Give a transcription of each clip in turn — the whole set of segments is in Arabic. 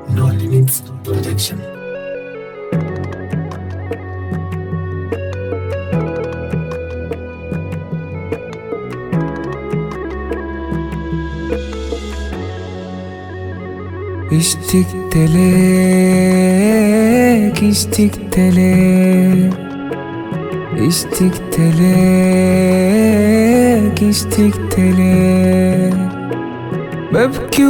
No Limits Production. اشتقت لك اشتقت لك اشتقت لك اشتقت لك ببكي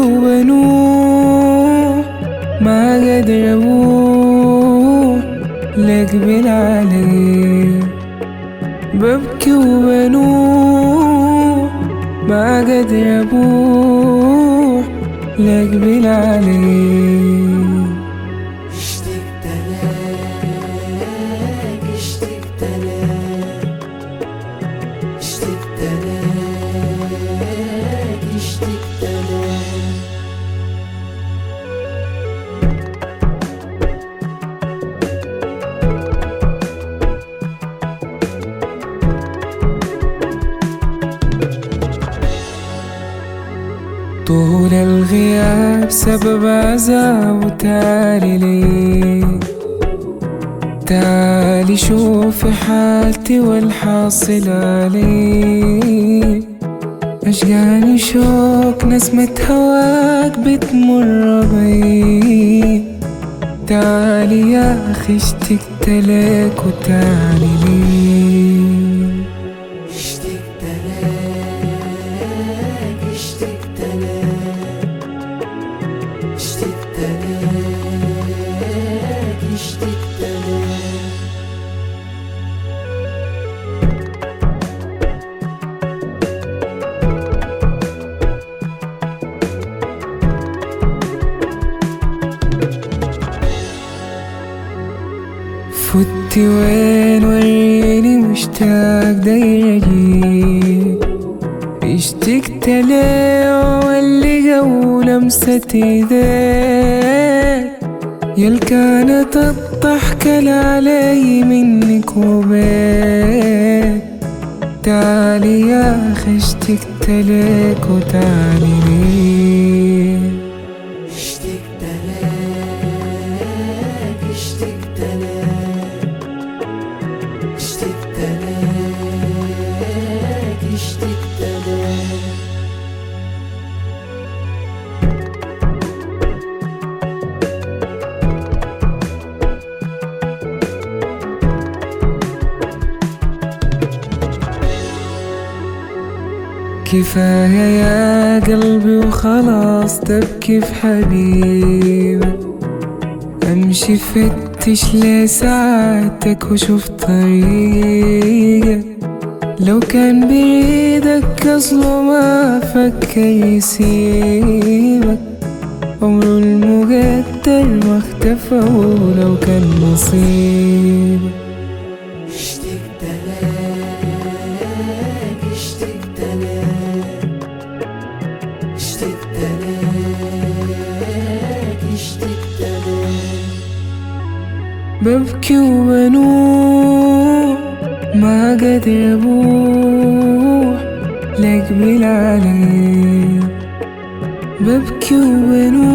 وبنوح ما قادر أبوح لك بالعليك ببكي وبنوح ما قادر أبوح لك بالعليك اشتقت لك اشتقت لك اشتقت لك اشتقت لك طول الغياب سبب عذاب وتالي لي تعالي شوف حالتي والحاصل علي أشجاني شوق نسمة هواك بتمر بي تعالي يا أخي اشتقت لك وتعالي لي اشتقت لك اشتقت لك اشتقت لك اشتقت لك فتي وين وريني مشتاق داير اجيك اشتقت ليه واللي جو لمسة ايديك يل كانت الضحكة علي منك وبيك تعالي يا اخي اشتقت لك وتعالي لي اشتقت لك اشتقت لك اشتقت لك اشتقت لك كفاية يا قلبي وخلاص تبكي في حبيبك أمشي فتش لساعتك وشوف طريقك لو كان بإيدك أصله ما فكر يسيبك عمره المقدر ما اختفى ولو كان نصيبك اشتقت لك اشتقت لك اشتقت لك اشتقت لك ببكي وبنوح ما قادر أبوح لك بالعليك ببكي وبنوح